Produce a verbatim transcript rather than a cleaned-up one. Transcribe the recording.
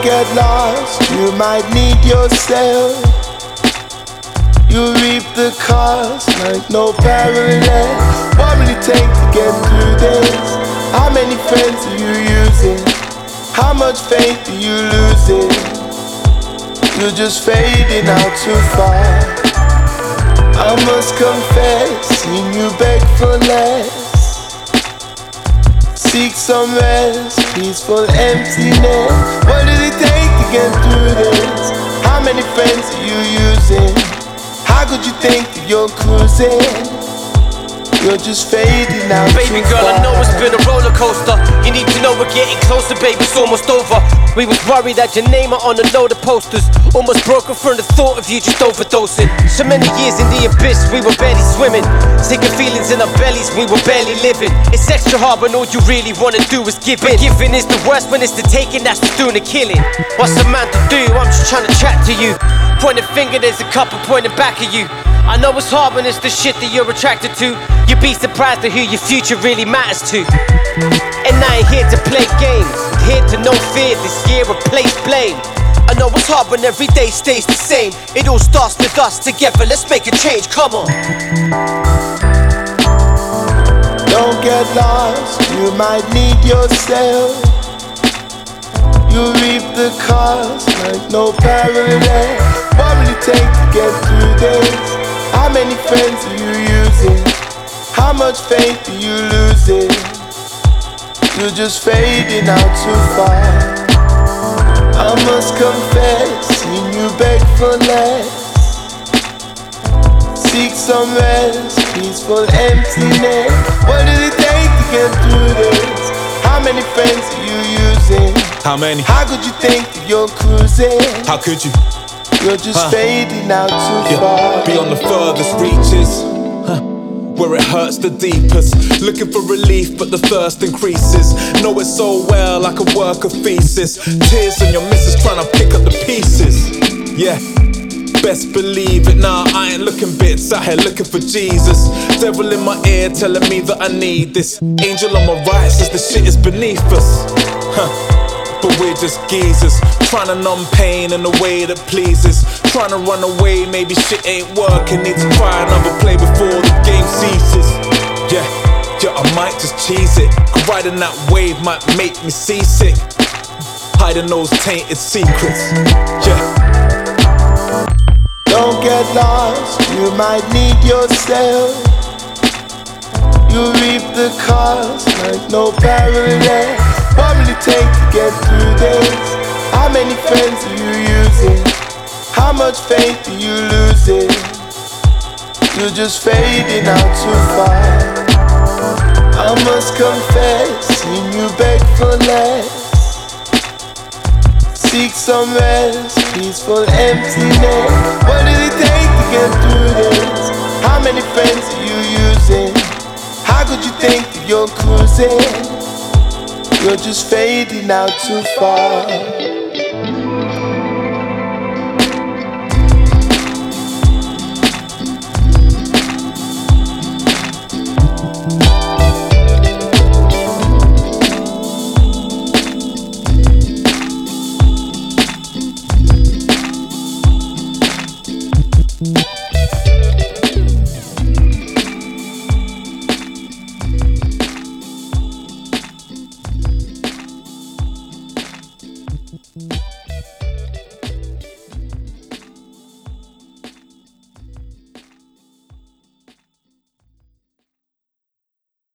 get lost, you might need yourself. You reap the cost like no parallel. What will it take to get through this? How many friends are you using? How much faith are you losing? You're just fading out too far. I must confess, seen you beg for less. Seek some rest, peaceful emptiness. What did it take to get through this? How many friends are you using? How could you think that you're cruising? You're just fading out Baby too girl, far. I know it's been a roller coaster. You need to know we're getting closer, baby, it's almost over. We was worried that your name are on a load of posters. Almost broken from the thought of you just overdosing. So many years in the abyss, we were barely swimming. Sick of feelings in our bellies, we were barely living. It's extra hard when all you really wanna do is give in. Giving is the worst when it's the taking that's just doing the killing. What's a man to do? I'm just trying to chat to you. Point a finger, there's a couple pointing back at you. I know it's hard when it's the shit that you're attracted to. You'd be surprised to who your future really matters to. And I ain't here to play games, here to no fear this year replace blame. I know it's hard when every day stays the same. It all starts with us together, let's make a change, come on. Don't get lost, you might need yourself. You reap the cost like no parallel. What will it take to get through this? How many friends are you using? How much faith are you losing? You're just fading out too far. I must confess, seen you beg for less. Seek some rest, peaceful emptiness. What did it take to get through this? How many friends are you using? How many? How could you think that you're cruising? How could you? You're just huh. fading out too yeah. far. Beyond the furthest reaches, huh. Where it hurts the deepest. Looking for relief, but the thirst increases. Know it so well, I could work a thesis. Tears on your missus trying to pick up the pieces. Yeah, best believe it. Nah, I ain't looking bits out here looking for Jesus. Devil in my ear telling me that I need this. Angel on my right says the shit is beneath us. Huh. But we're just geezers, trying to numb pain in a way that pleases. Trying to run away, maybe shit ain't working. Need to try another play before the game ceases. Yeah, yeah, I might just cheese it. Cause riding that wave might make me seasick. Hiding those tainted secrets, yeah. Don't get lost, you might need yourself. You reap the cost like no parallel. What will it take to get through this? How many friends are you using? How much faith are you losing? You're just fading out too far. I must confess, seen you beg for less. Seek some rest, peaceful emptiness. What did it take to get through this? How many friends are you using? How could you think that you're cruising? You're just fading out too far. Mm-hmm.